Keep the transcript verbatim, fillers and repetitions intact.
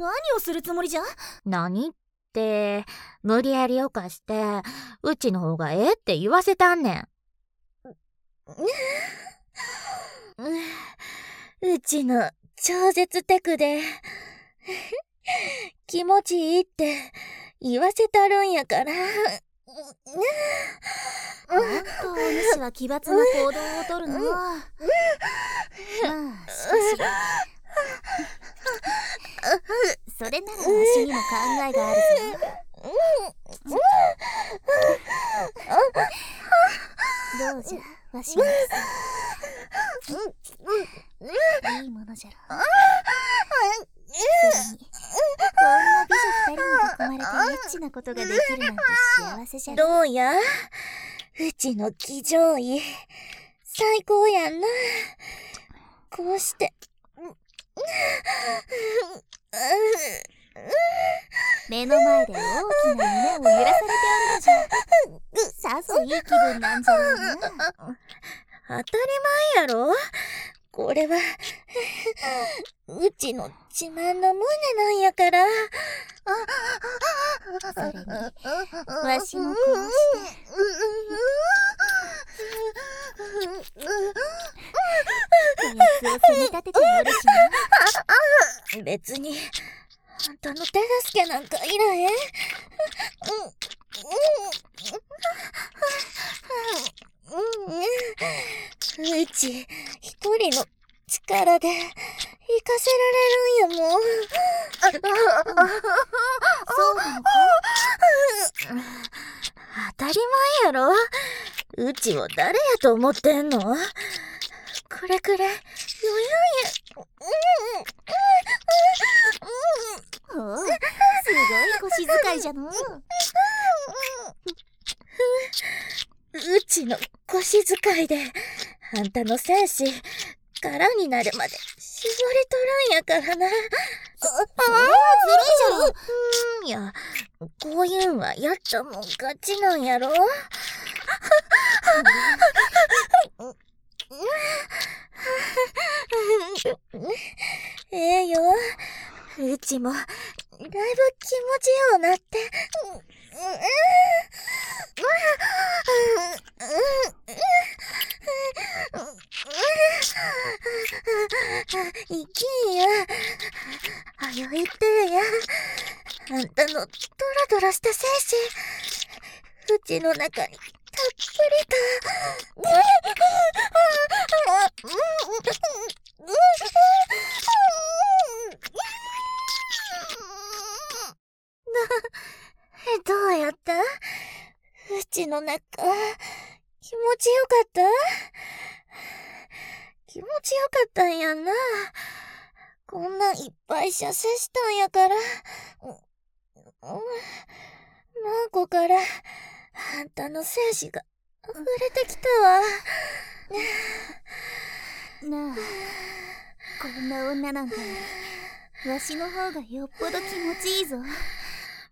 何をするつもりじゃ？ 何って、無理やりおかして、うちの方がええって言わせたんねん。うちの超絶テクで、気持ちいいって言わせたるんやから。 ほんとお主は奇抜な行動をとるの。まあしかしそれならわしにも考えがあるぞ。どうじゃわしのいいものじゃろ。それにこんな美女二人に囲まれてエッチなことができるなんて幸せじゃろ。 どうや、うちの騎乗位最高やんな。こうして目の前で大きな夢を揺らされておるのじゃ。さぞいい気分なんじゃろうな。 当たり前やろ。これはうちの自慢の胸なんやから。 それにわしもこうしてこやつを責め立てておるしな。別にあんたの手助けなんかいらへん。うち一人の力で生かせられるんやもん。 そうなのか？ 当たり前やろ。うちを誰やと思ってんの？これくらい余裕や。 おお、すごい腰遣いじゃの。 うちの腰遣いであんたの精子空になるまで絞りとるんやからな。 それはずるいじゃろ。 うん、いや、こういうんはやったもん勝ちなんやろ。ええよ。うちもだいぶ気持ちようなって。いきんや。はよ言ってや。あんたのドラドラした精子、うちの中にたっぷりと。どうやった？うちの中、気持ちよかった？気持ちよかったんやんな。こんなんいっぱい射精したんやから。マンコからあんたの精子が溢れてきたわ。 なあ、こんな女なんかよりわしの方がよっぽど気持ちいいぞ。